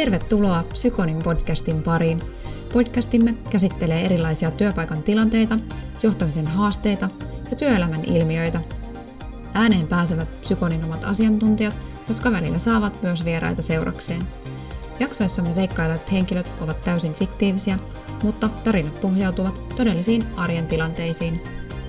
Tervetuloa Psykonin podcastin pariin. Podcastimme käsittelee erilaisia työpaikan tilanteita, johtamisen haasteita ja työelämän ilmiöitä. Ääneen pääsevät Psykonin omat asiantuntijat, jotka välillä saavat myös vieraita seurakseen. Jaksoissamme seikkailevat henkilöt ovat täysin fiktiivisiä, mutta tarinat pohjautuvat todellisiin arjen tilanteisiin.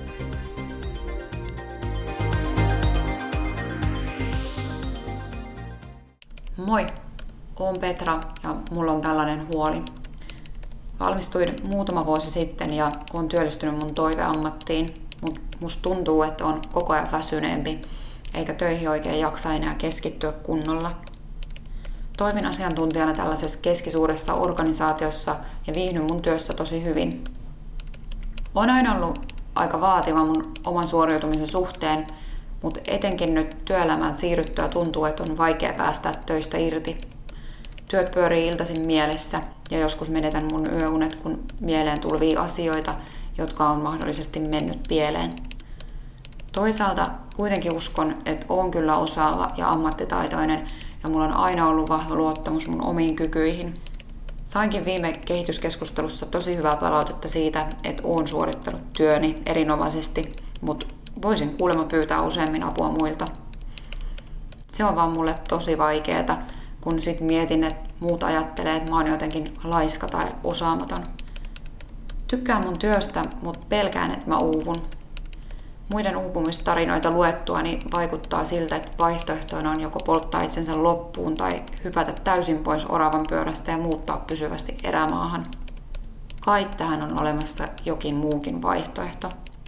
Moi, oon Petra ja mulla on tällainen huoli. Valmistuin muutama vuosi sitten ja oon työllistynyt mun toiveammattiin, mutta musta tuntuu, että on koko ajan väsyneempi, eikä töihin oikein jaksa enää keskittyä kunnolla. Toimin asiantuntijana tällaisessa keskisuuressa organisaatiossa ja viihdyn mun työssä tosi hyvin. Oon aina ollut aika vaativa mun oman suoriutumisen suhteen, mutta etenkin nyt työelämään siirryttyä tuntuu, että on vaikea päästä töistä irti. Työt pyörii iltaisin mielessä ja joskus menetän mun yöunet, kun mieleen tulvii asioita, jotka on mahdollisesti mennyt pieleen. Toisaalta kuitenkin uskon, että oon kyllä osaava ja ammattitaitoinen ja mulla on aina ollut vahva luottamus mun omiin kykyihin. Sainkin viime kehityskeskustelussa tosi hyvää palautetta siitä, että oon suorittanut työni erinomaisesti, mutta voisin kuulemma pyytää useammin apua muilta. Se on vaan mulle tosi vaikeeta, kun sit mietin, että muut ajattelee, että mä oon jotenkin laiska tai osaamaton. Tykkään mun työstä, mutta pelkään, että mä uuvun. Muiden uupumistarinoita luettuani vaikuttaa siltä, että vaihtoehtoina on joko polttaa itsensä loppuun tai hypätä täysin pois oravan pyörästä ja muuttaa pysyvästi erämaahan. Kai tähän on olemassa jokin muukin vaihtoehto.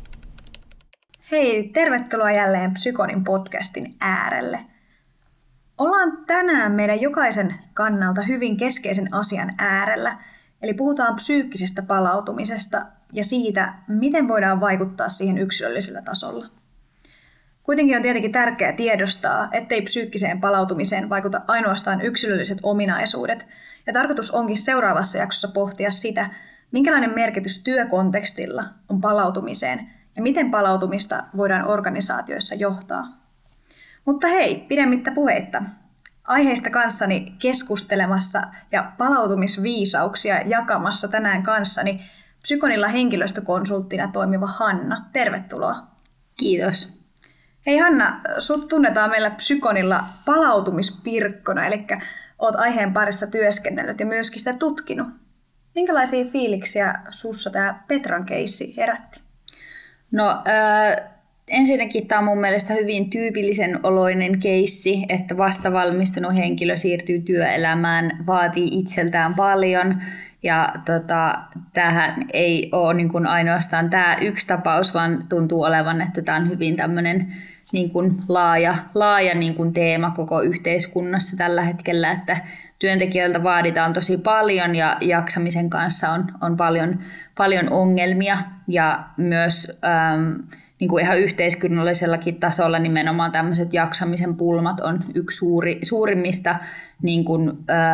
Hei, tervetuloa jälleen Psykonin podcastin äärelle. Ollaan tänään meidän jokaisen kannalta hyvin keskeisen asian äärellä, eli puhutaan psyykkisestä palautumisesta ja siitä, miten voidaan vaikuttaa siihen yksilöllisellä tasolla. Kuitenkin on tietenkin tärkeää tiedostaa, ettei psyykkiseen palautumiseen vaikuta ainoastaan yksilölliset ominaisuudet, ja tarkoitus onkin seuraavassa jaksossa pohtia sitä, minkälainen merkitys työkontekstilla on palautumiseen ja miten palautumista voidaan organisaatioissa johtaa. Mutta hei, pidemmittä puheitta. Aiheista kanssani keskustelemassa ja palautumisviisauksia jakamassa tänään kanssani Psykonilla henkilöstökonsulttina toimiva Hanna. Tervetuloa. Kiitos. Hei Hanna, sut tunnetaan meillä Psykonilla palautumispirkkona, eli oot aiheen parissa työskennellyt ja myöskin sitä tutkinut. Minkälaisia fiiliksiä sussa tämä Petran keissi herätti? No ensinnäkin tämä on mun mielestä hyvin tyypillisen oloinen keissi, että vastavalmistunut henkilö siirtyy työelämään, vaatii itseltään paljon. Ja tämähän ei ole niin kuin ainoastaan tämä yksi tapaus, vaan tuntuu olevan, että tämä on hyvin tämmöinen niin kuin laaja niin kuin teema koko yhteiskunnassa tällä hetkellä, että työntekijöiltä vaaditaan tosi paljon ja jaksamisen kanssa on paljon ongelmia ja myös niin kuin ihan yhteiskunnallisellakin tasolla nimenomaan tämmöiset jaksamisen pulmat on yksi suurimmista niin kuin,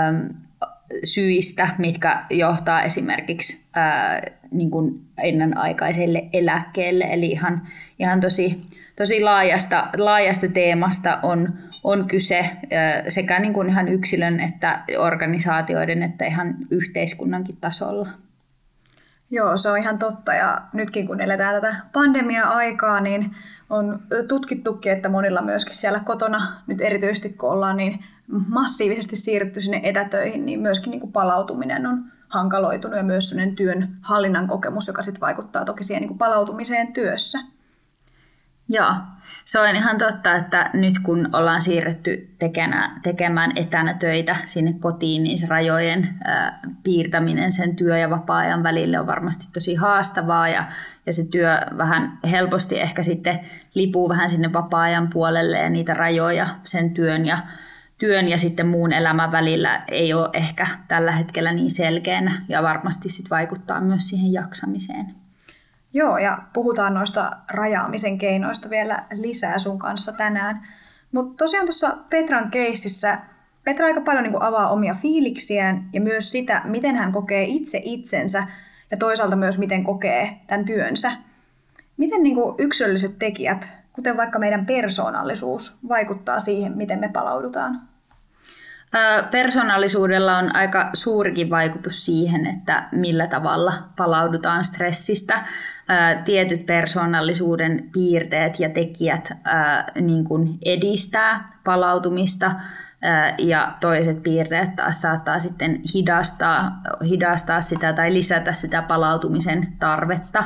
syistä, mitkä johtaa esimerkiksi niin kuin ennenaikaiselle eläkkeelle. Eli ihan tosi laajasta teemasta on kyse sekä niin kuin ihan yksilön että organisaatioiden että ihan yhteiskunnankin tasolla. Joo, se on ihan totta. Ja nytkin kun eletään tätä pandemia-aikaa, niin on tutkittukin, että monilla myöskin siellä kotona, nyt erityisesti kun ollaan niin massiivisesti siirrytty sinne etätöihin, niin myöskin niin kuin palautuminen on hankaloitunut ja myös sellainen työn hallinnan kokemus, joka sitten vaikuttaa toki siihen niin kuin palautumiseen työssä. Joo, se on ihan totta, että nyt kun ollaan siirretty tekemään etänä töitä sinne kotiin, niin se rajojen piirtäminen sen työ- ja vapaa-ajan välille on varmasti tosi haastavaa ja se työ vähän helposti ehkä sitten lipuu vähän sinne vapaa-ajan puolelle ja niitä rajoja sen työn ja sitten muun elämän välillä ei ole ehkä tällä hetkellä niin selkeänä ja varmasti sit vaikuttaa myös siihen jaksamiseen. Joo, ja puhutaan noista rajaamisen keinoista vielä lisää sun kanssa tänään. Mutta tosiaan tuossa Petran keississä Petra aika paljon niin kuin avaa omia fiiliksiään ja myös sitä, miten hän kokee itse itsensä ja toisaalta myös miten kokee tämän työnsä. Miten niin kuin yksilölliset tekijät, kuten vaikka meidän persoonallisuus, vaikuttaa siihen, miten me palaudutaan? Persoonallisuudella on aika suurikin vaikutus siihen, että millä tavalla palaudutaan stressistä. Tietyt persoonallisuuden piirteet ja tekijät niin kuin edistää palautumista ja toiset piirteet taas saattaa sitten hidastaa sitä tai lisätä sitä palautumisen tarvetta.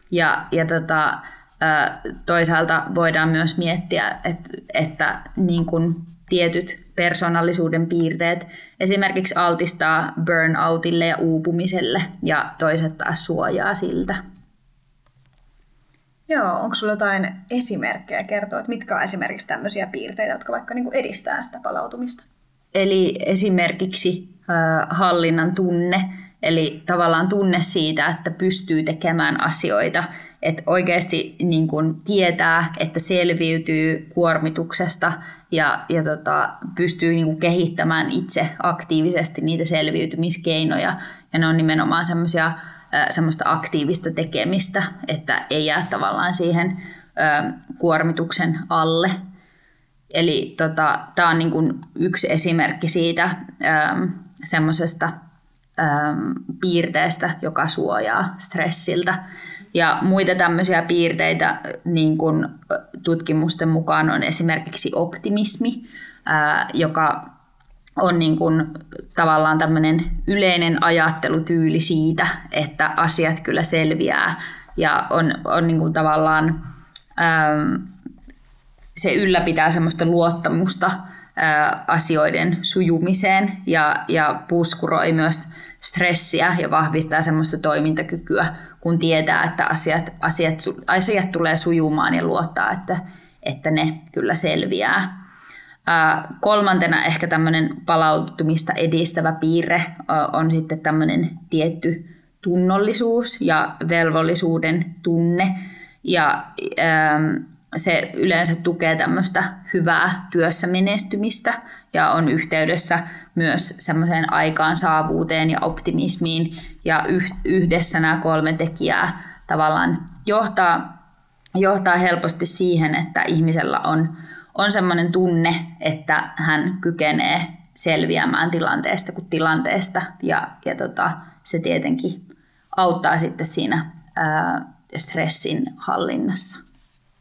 Toisaalta voidaan myös miettiä, että niin kuin tietyt persoonallisuuden piirteet esimerkiksi altistaa burnoutille ja uupumiselle ja toiset taas suojaa siltä. Joo, onko sulla jotain esimerkkejä kertoa, että mitkä on esimerkiksi tämmöisiä piirteitä, jotka vaikka niin kuin edistää sitä palautumista? Eli esimerkiksi hallinnan tunne, eli tavallaan tunne siitä, että pystyy tekemään asioita, että oikeasti niin kuin tietää, että selviytyy kuormituksesta ja pystyy niin kuin kehittämään itse aktiivisesti niitä selviytymiskeinoja. Ja ne on nimenomaan semmoista aktiivista tekemistä, että ei jää tavallaan siihen kuormituksen alle. Eli tämä on niin kuin yksi esimerkki siitä semmoisesta piirteestä, joka suojaa stressiltä. Ja muita tämmöisiä piirteitä niin kuin tutkimusten mukaan on esimerkiksi optimismi, joka on niin kuin tavallaan tämmöinen yleinen ajattelutyyli siitä, että asiat kyllä selviää ja on niin kuin tavallaan se ylläpitää semmoista luottamusta asioiden sujumiseen ja puskuroi myös stressiä ja vahvistaa semmoista toimintakykyä, kun tietää, että asiat tulee sujumaan ja luottaa, että ne kyllä selviää. Kolmantena ehkä tämmöinen palautumista edistävä piirre on sitten tämmöinen tietty tunnollisuus ja velvollisuuden tunne. Ja se yleensä tukee tämmöistä hyvää työssä menestymistä ja on yhteydessä myös semmoiseen aikaansaavuuteen ja optimismiin. Ja yhdessä nämä 3 tekijää tavallaan johtaa helposti siihen, että ihmisellä on semmoinen tunne, että hän kykenee selviämään tilanteesta kuin tilanteesta ja se tietenkin auttaa sitten siinä stressin hallinnassa.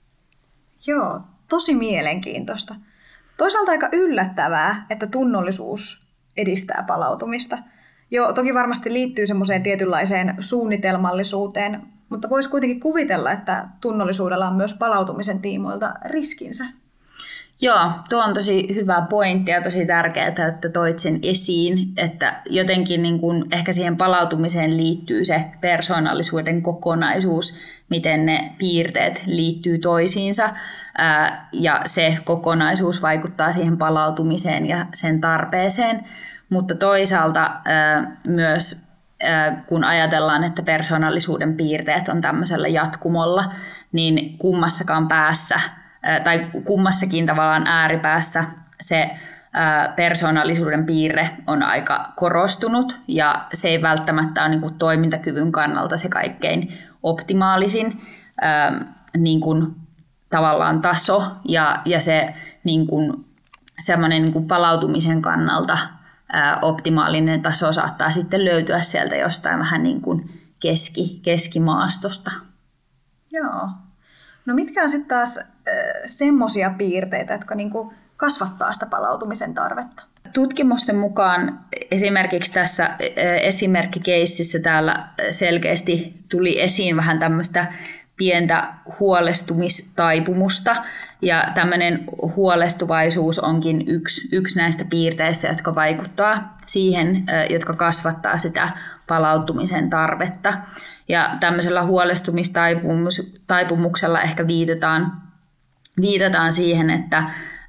Joo, tosi mielenkiintoista. Toisaalta aika yllättävää, että tunnollisuus edistää palautumista. Joo, toki varmasti liittyy semmoiseen tietynlaiseen suunnitelmallisuuteen, mutta voisi kuitenkin kuvitella, että tunnollisuudella on myös palautumisen tiimoilta riskinsä. Joo, tuo on tosi hyvä pointti ja tosi tärkeää, että toit sen esiin, että jotenkin niin kun ehkä siihen palautumiseen liittyy se persoonallisuuden kokonaisuus, miten ne piirteet liittyy toisiinsa ja se kokonaisuus vaikuttaa siihen palautumiseen ja sen tarpeeseen, mutta toisaalta myös kun ajatellaan, että persoonallisuuden piirteet on tämmöisellä jatkumolla, niin kummassakaan päässä tai kummassakin tavallaan ääripäässä se persoonallisuuden piirre on aika korostunut ja se ei välttämättä ole niin kuin toimintakyvyn kannalta se kaikkein optimaalisin niin kuin tavallaan taso ja se niin kuin semmoinen niin kuin palautumisen kannalta optimaalinen taso saattaa sitten löytyä sieltä jostain vähän niin kuin keskimaastosta. Joo. No mitkä on sitten taas semmoisia piirteitä, jotka niinku kasvattaa sitä palautumisen tarvetta? Tutkimusten mukaan esimerkiksi tässä esimerkkikeississä täällä selkeästi tuli esiin vähän tämmöistä pientä huolestumistaipumusta. Ja tämmöinen huolestuvaisuus onkin yksi näistä piirteistä, jotka vaikuttaa siihen, jotka kasvattaa sitä palautumisen tarvetta. Ja tämmöisellä huolestumistaipumuksella ehkä viitataan siihen, että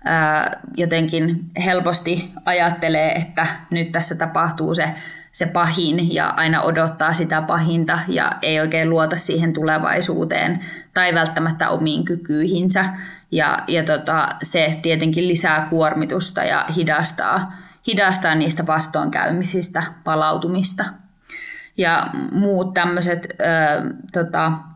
jotenkin helposti ajattelee, että nyt tässä tapahtuu se pahin ja aina odottaa sitä pahinta ja ei oikein luota siihen tulevaisuuteen tai välttämättä omiin kykyihinsä. Ja se tietenkin lisää kuormitusta ja hidastaa niistä vastoinkäymisistä palautumista. Ja muut tämmöiset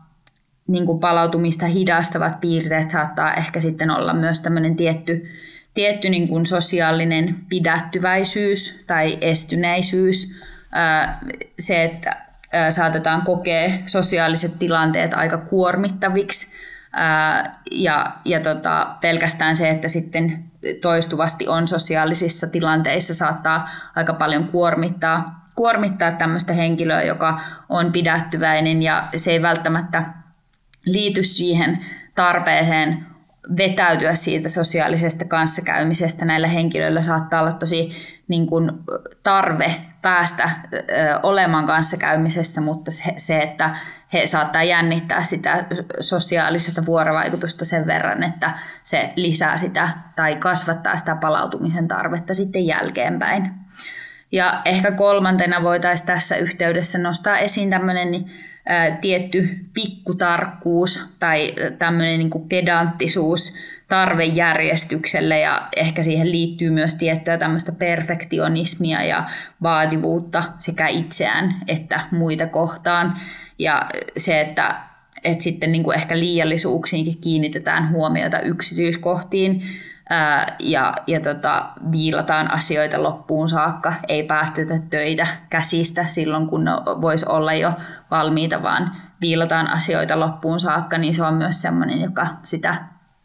niin kuin palautumista hidastavat piirteet saattaa ehkä sitten olla myös tämmöinen tietty niin kuin sosiaalinen pidättyväisyys tai estyneisyys, se, että saatetaan kokea sosiaaliset tilanteet aika kuormittaviksi ja pelkästään se, että sitten toistuvasti on sosiaalisissa tilanteissa saattaa aika paljon kuormittaa tämmöistä henkilöä, joka on pidättyväinen ja se ei välttämättä liity siihen tarpeeseen vetäytyä siitä sosiaalisesta kanssakäymisestä. Näillä henkilöillä saattaa olla tosi niin kuin tarve päästä olemaan kanssakäymisessä, mutta se, että he saattaa jännittää sitä sosiaalista vuorovaikutusta sen verran, että se lisää sitä tai kasvattaa sitä palautumisen tarvetta sitten jälkeenpäin. Ja ehkä kolmantena voitaisiin tässä yhteydessä nostaa esiin tämmöinen tietty pikkutarkkuus tai tämmöinen niin kuin pedanttisuus tarvejärjestykselle ja ehkä siihen liittyy myös tiettyä tämmöistä perfektionismia ja vaativuutta sekä itseään että muita kohtaan. Ja se, että sitten niin kuin ehkä liiallisuuksiinkin kiinnitetään huomiota yksityiskohtiin ja viilataan asioita loppuun saakka, ei päästetä töitä käsistä silloin, kun ne voisi olla jo valmiita, vaan viilataan asioita loppuun saakka, niin se on myös sellainen, joka sitä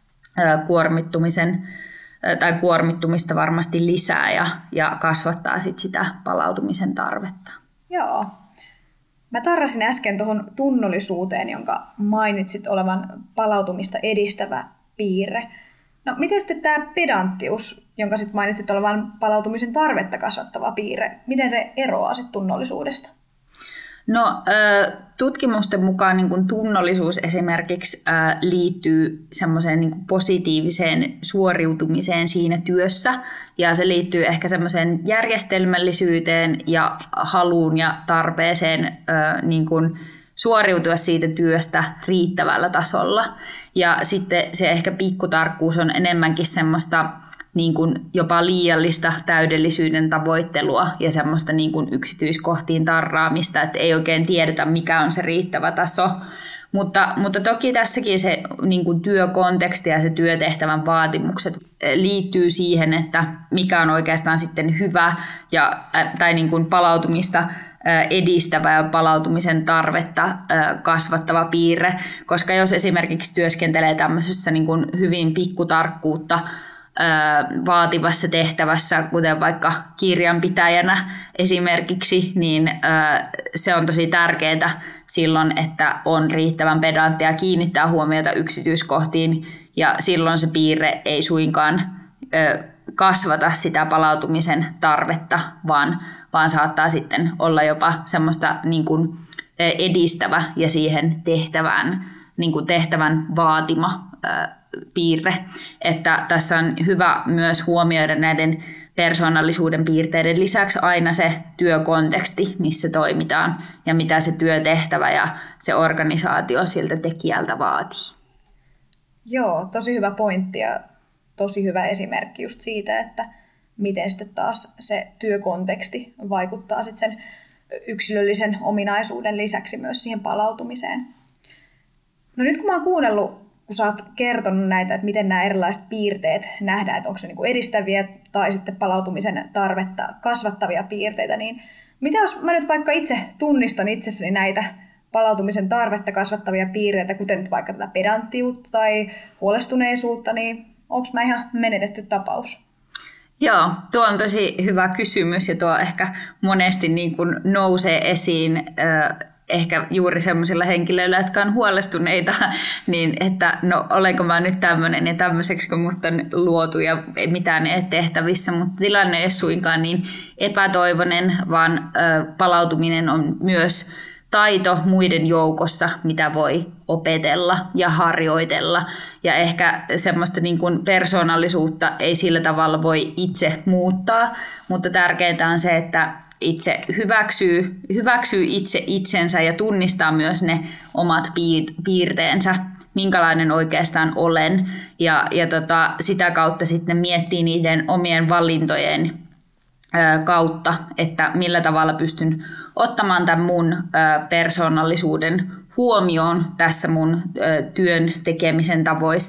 kuormittumista varmasti lisää ja kasvattaa sitä palautumisen tarvetta. Joo. Mä tarrasin äsken tuohon tunnollisuuteen, jonka mainitsit olevan palautumista edistävä piirre. No, miten sitten tämä pedanttius, jonka sitten mainitsit olevan palautumisen tarvetta kasvattava piirre, miten se eroaa sitten tunnollisuudesta? No, tutkimusten mukaan niin kuin tunnollisuus esimerkiksi liittyy semmoiseen niin kuin positiiviseen suoriutumiseen siinä työssä, ja se liittyy ehkä semmoiseen järjestelmällisyyteen ja haluun ja tarpeeseen niin kuin suoriutua siitä työstä riittävällä tasolla. Ja sitten se ehkä pikkutarkkuus on enemmänkin semmoista niin kuin jopa liiallista täydellisyyden tavoittelua ja semmoista niin kuin yksityiskohtiin tarraamista, että ei oikein tiedetä, mikä on se riittävä taso. Mutta toki tässäkin se niin kuin työkonteksti ja se työtehtävän vaatimukset liittyy siihen, että mikä on oikeastaan sitten hyvä tai niin kuin palautumista edistävä ja palautumisen tarvetta kasvattava piirre, koska jos esimerkiksi työskentelee tämmöisessä niin kuin hyvin pikkutarkkuutta vaativassa tehtävässä, kuten vaikka kirjanpitäjänä esimerkiksi, niin se on tosi tärkeää silloin, että on riittävän pedantti ja kiinnittää huomiota yksityiskohtiin, ja silloin se piirre ei suinkaan kasvata sitä palautumisen tarvetta, vaan saattaa sitten olla jopa semmoista niin kuin edistävä ja siihen tehtävän vaatima piirre. Että tässä on hyvä myös huomioida näiden persoonallisuuden piirteiden lisäksi aina se työkonteksti, missä toimitaan ja mitä se työtehtävä ja se organisaatio siltä tekijältä vaatii. Joo, tosi hyvä pointti ja tosi hyvä esimerkki just siitä, että miten sitten taas se työkonteksti vaikuttaa sitten sen yksilöllisen ominaisuuden lisäksi myös siihen palautumiseen. No nyt kun mä oon kuunnellut, kun sä oot kertonut näitä, että miten nämä erilaiset piirteet nähdään, että onko se niinku edistäviä tai sitten palautumisen tarvetta kasvattavia piirteitä, niin mitä jos mä nyt vaikka itse tunnistan itsessäni näitä palautumisen tarvetta kasvattavia piirteitä, kuten nyt vaikka tätä pedanttiutta tai huolestuneisuutta, niin onko mä ihan menetetty tapaus? Joo, tuo on tosi hyvä kysymys ja tuo ehkä monesti niin kuin nousee esiin ehkä juuri sellaisilla henkilöillä, jotka on huolestuneita, niin että no olenko mä nyt tämmöinen ja tämmöiseksi, kun musta on luotu ja mitään ei ole tehtävissä, mutta tilanne ei ole suinkaan niin epätoivoinen, vaan palautuminen on myös taito muiden joukossa, mitä voi opetella ja harjoitella. Ja ehkä semmoista niin kuin persoonallisuutta ei sillä tavalla voi itse muuttaa, mutta tärkeintä on se, että itse hyväksyy itse itsensä ja tunnistaa myös ne omat piirteensä, minkälainen oikeastaan olen. Ja sitä kautta sitten miettii niiden omien valintojen kautta, että millä tavalla pystyn ottamaan tämän mun persoonallisuuden huomioon tässä mun työn tekemisen tavoissa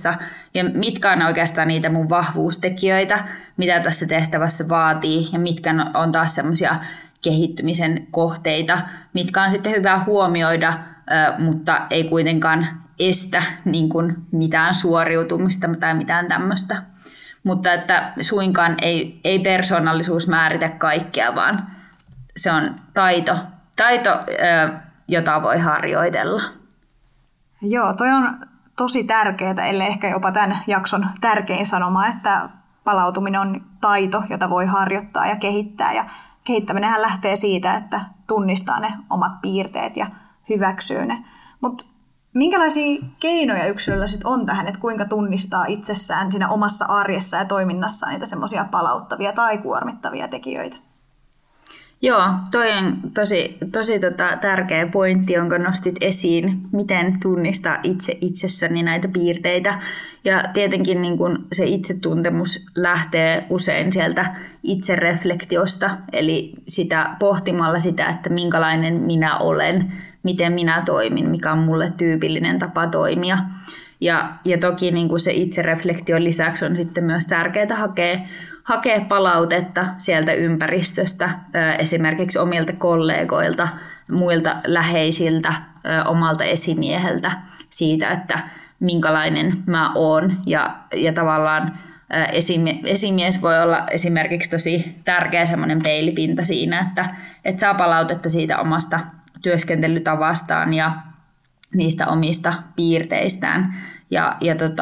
ja mitkä on oikeastaan niitä mun vahvuustekijöitä, mitä tässä tehtävässä vaatii ja mitkä on taas semmoisia kehittymisen kohteita, mitkä on sitten hyvä huomioida, mutta ei kuitenkaan estä niin kuin mitään suoriutumista tai mitään tämmöistä. Mutta että suinkaan ei persoonallisuus määritä kaikkea, vaan se on taito, jota voi harjoitella. Joo, toi on tosi tärkeää, ellei ehkä jopa tämän jakson tärkein sanoma, että palautuminen on taito, jota voi harjoittaa ja kehittää. Ja kehittäminenhän lähtee siitä, että tunnistaa ne omat piirteet ja hyväksyy ne. Mutta minkälaisia keinoja yksilöllä sit on tähän, että kuinka tunnistaa itsessään siinä omassa arjessa ja toiminnassa niitä semmoisia palauttavia tai kuormittavia tekijöitä? Joo, toi on tosi tärkeä pointti, jonka nostit esiin, miten tunnistaa itsessäni näitä piirteitä. Ja tietenkin niin kun se itsetuntemus lähtee usein sieltä itsereflektiosta, eli sitä pohtimalla sitä, että minkälainen minä olen, miten minä toimin, mikä on mulle tyypillinen tapa toimia. Ja toki niin kun se itsereflektion lisäksi on sitten myös tärkeää hakea palautetta sieltä ympäristöstä, esimerkiksi omilta kollegoilta, muilta läheisiltä, omalta esimieheltä siitä, että minkälainen mä oon. Ja tavallaan esimies voi olla esimerkiksi tosi tärkeä semmoinen peilipinta siinä, että saa palautetta siitä omasta työskentelytavastaan ja niistä omista piirteistään ja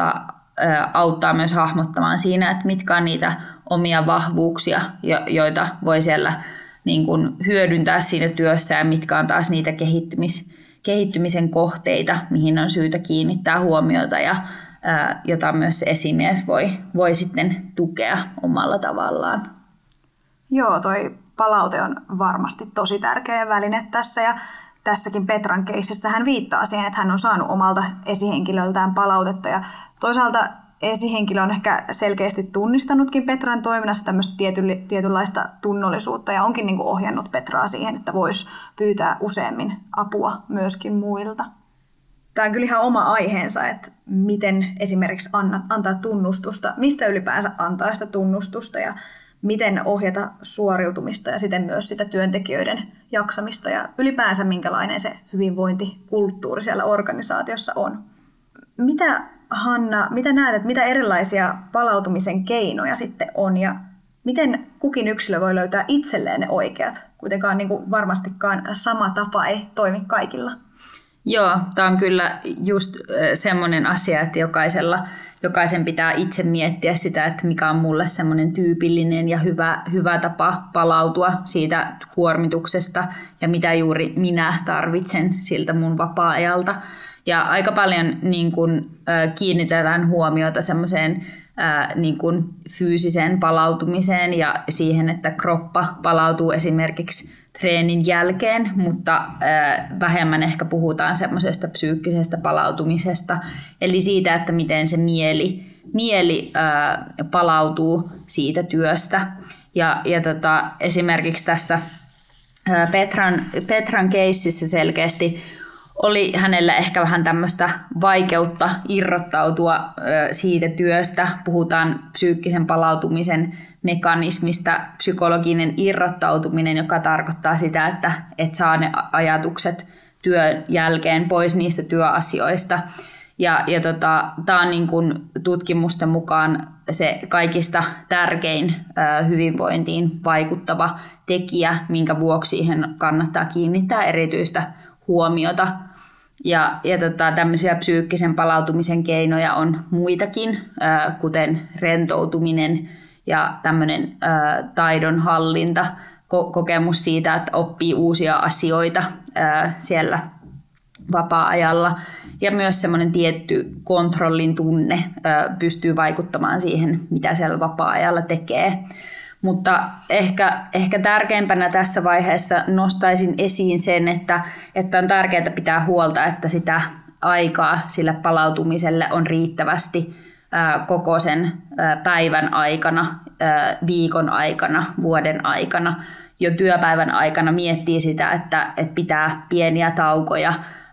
auttaa myös hahmottamaan siinä, että mitkä on niitä omia vahvuuksia, joita voi siellä niin kuin hyödyntää siinä työssä ja mitkä on taas niitä kehittymisen kohteita, mihin on syytä kiinnittää huomiota ja jota myös esimies voi sitten tukea omalla tavallaan. Joo, toi palaute on varmasti tosi tärkeä väline tässä ja tässäkin Petran keississä hän viittaa siihen, että hän on saanut omalta esihenkilöltään palautetta ja toisaalta esihenkilö on ehkä selkeästi tunnistanutkin Petran toiminnassa tämmöistä tietynlaista tunnollisuutta ja onkin niin kuin ohjannut Petraa siihen, että voisi pyytää useammin apua myöskin muilta. Tämä on kyllä ihan oma aiheensa, että miten esimerkiksi antaa tunnustusta, mistä ylipäänsä antaa sitä tunnustusta ja miten ohjata suoriutumista ja siten myös sitä työntekijöiden jaksamista ja ylipäänsä minkälainen se hyvinvointikulttuuri siellä organisaatiossa on. Mitä Hanna, mitä näet, että mitä erilaisia palautumisen keinoja sitten on ja miten kukin yksilö voi löytää itselleen ne oikeat? Kuitenkaan niin kuin varmastikaan sama tapa ei toimi kaikilla. Joo, tämä on kyllä just semmoinen asia, että jokaisen pitää itse miettiä sitä, että mikä on mulle semmoinen tyypillinen ja hyvä tapa palautua siitä kuormituksesta ja mitä juuri minä tarvitsen siltä mun vapaa-ajalta. Ja aika paljon niin kun, kiinnitetään huomiota semmoiseen niin kun fyysiseen palautumiseen ja siihen, että kroppa palautuu esimerkiksi treenin jälkeen, mutta vähemmän ehkä puhutaan semmoisesta psyykkisestä palautumisesta, eli siitä, että miten se mieli palautuu siitä työstä. Ja esimerkiksi tässä Petran keississä selkeästi oli hänellä ehkä vähän tämmöistä vaikeutta irrottautua siitä työstä. Puhutaan psyykkisen palautumisen mekanismista, psykologinen irrottautuminen, joka tarkoittaa sitä, että et saa ne ajatukset työn jälkeen pois niistä työasioista. Tämä on niin kuin tutkimusten mukaan se kaikista tärkein hyvinvointiin vaikuttava tekijä, minkä vuoksi siihen kannattaa kiinnittää erityistä huomiota. Ja tämmöisiä psyykkisen palautumisen keinoja on muitakin, kuten rentoutuminen ja tämmöinen taidonhallinta, kokemus siitä, että oppii uusia asioita siellä vapaa-ajalla. Ja myös semmoinen tietty kontrollin tunne pystyy vaikuttamaan siihen, mitä siellä vapaa-ajalla tekee. Mutta ehkä tärkeimpänä tässä vaiheessa nostaisin esiin sen, että on tärkeää pitää huolta, että sitä aikaa sille palautumiselle on riittävästi koko sen päivän aikana, viikon aikana, vuoden aikana. Jo työpäivän aikana miettii sitä, että pitää pieniä taukoja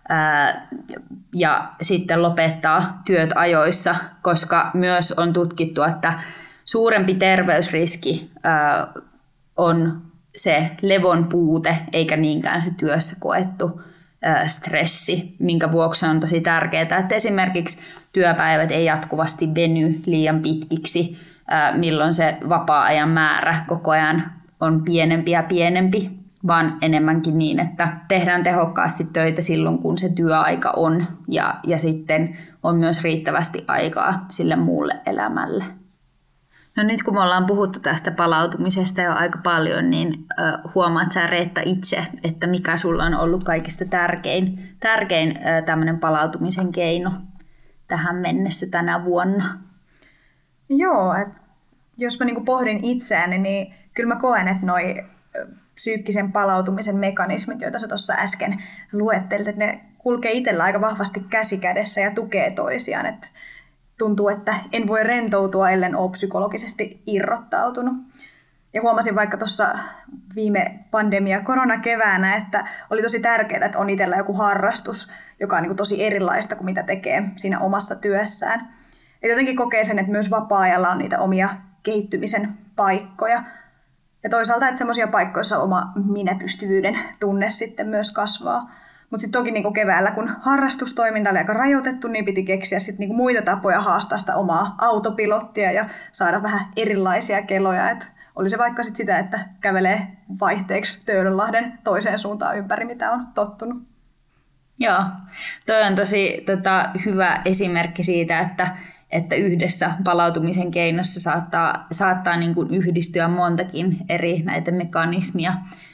ja sitten lopettaa työt ajoissa, koska myös on tutkittu, että suurempi terveysriski on se levon puute, eikä niinkään se työssä koettu stressi, minkä vuoksi on tosi tärkeää, että esimerkiksi työpäivät ei jatkuvasti veny liian pitkiksi, milloin se vapaa-ajan määrä koko ajan on pienempi ja pienempi, vaan enemmänkin niin, että tehdään tehokkaasti töitä silloin, kun se työaika on, ja sitten on myös riittävästi aikaa sille muulle elämälle. No nyt kun me ollaan puhuttu tästä palautumisesta jo aika paljon, niin huomaat sä, Reetta, itse, että mikä sulla on ollut kaikista tärkein tämmöinen palautumisen keino tähän mennessä tänä vuonna? Joo, että jos mä niinku pohdin itseäni, niin kyllä mä koen, että noi psyykkisen palautumisen mekanismit, joita sä tuossa äsken luettelit, että ne kulkee itsellä aika vahvasti käsi kädessä ja tukee toisiaan. Että tuntuu, että en voi rentoutua, ellen ole psykologisesti irrottautunut. Ja huomasin vaikka tuossa viime pandemia-koronakeväänä, että oli tosi tärkeää, että on itsellä joku harrastus, joka on niin kuin tosi erilaista kuin mitä tekee siinä omassa työssään. Ja jotenkin kokee sen, että myös vapaa-ajalla on niitä omia kehittymisen paikkoja. Ja toisaalta, että semmoisia paikkoissa oma minäpystyvyyden tunne sitten myös kasvaa. Mutta sitten toki niinku keväällä, kun harrastustoiminta oli aika rajoitettu, niin piti keksiä sit niinku muita tapoja haastaa sitä omaa autopilottia ja saada vähän erilaisia keloja. Et oli se vaikka sit sitä, että kävelee vaihteeksi Töölönlahden toiseen suuntaan ympäri, mitä on tottunut. Joo, toi on tosi hyvä esimerkki siitä, että yhdessä palautumisen keinossa saattaa niin kuin yhdistyä montakin eri näitä mekanismia.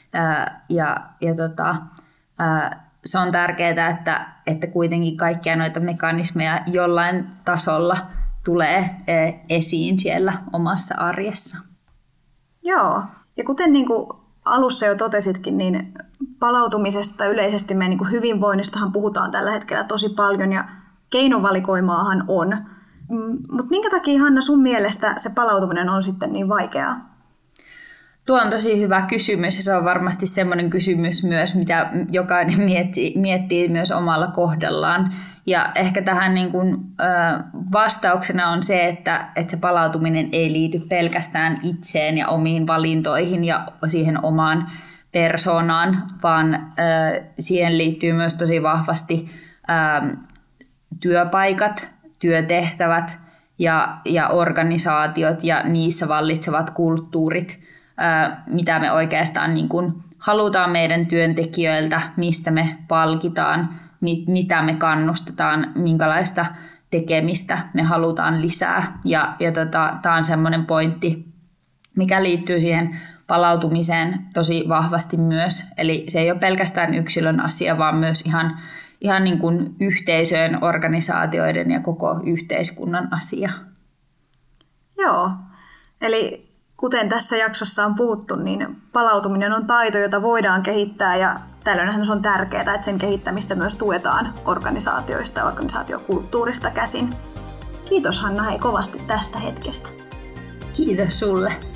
Se on tärkeää, että kuitenkin kaikkia noita mekanismeja jollain tasolla tulee esiin siellä omassa arjessa. Joo, ja kuten niin kuin alussa jo totesitkin, niin palautumisesta yleisesti meidän niin kuin hyvinvoinnistahan puhutaan tällä hetkellä tosi paljon ja keinovalikoimaahan on. Mutta minkä takia, Hanna, sun mielestä se palautuminen on sitten niin vaikeaa? Tuo on tosi hyvä kysymys ja se on varmasti semmoinen kysymys myös, mitä jokainen miettii myös omalla kohdallaan. Ja ehkä tähän niin kuin, vastauksena on se, että se palautuminen ei liity pelkästään itseen ja omiin valintoihin ja siihen omaan persoonaan, vaan siihen liittyy myös tosi vahvasti työpaikat, työtehtävät ja organisaatiot ja niissä vallitsevat kulttuurit, mitä me oikeastaan niin kuin halutaan meidän työntekijöiltä, mistä me palkitaan, mitä me kannustetaan, minkälaista tekemistä me halutaan lisää. Tämä on semmoinen pointti, mikä liittyy siihen palautumiseen tosi vahvasti myös. Eli se ei ole pelkästään yksilön asia, vaan myös ihan niin kuin yhteisöjen, organisaatioiden ja koko yhteiskunnan asia. Joo, eli kuten tässä jaksossa on puhuttu, niin palautuminen on taito, jota voidaan kehittää ja tällöinhän se on tärkeää, että sen kehittämistä myös tuetaan organisaatioista ja organisaatiokulttuurista käsin. Kiitos, Hanna, hei kovasti tästä hetkestä. Kiitos sulle.